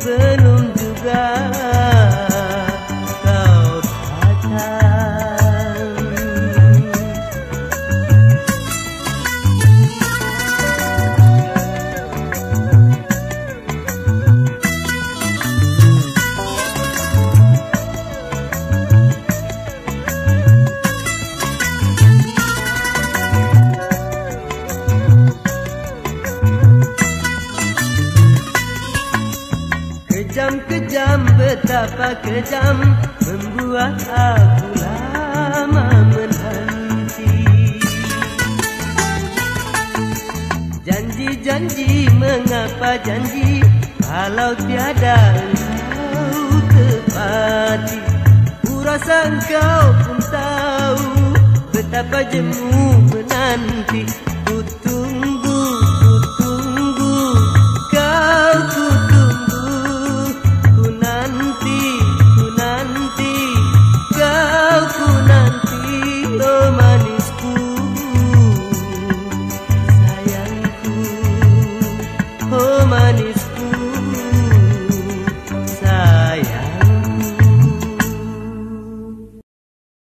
belum juga kau datang. Kejam-kejam, betapa kejam, membuat aku lama menanti. Janji-janji, mengapa janji, kalau tiada engkau tepati. Ku rasa engkau pun tahu betapa jemu menanti.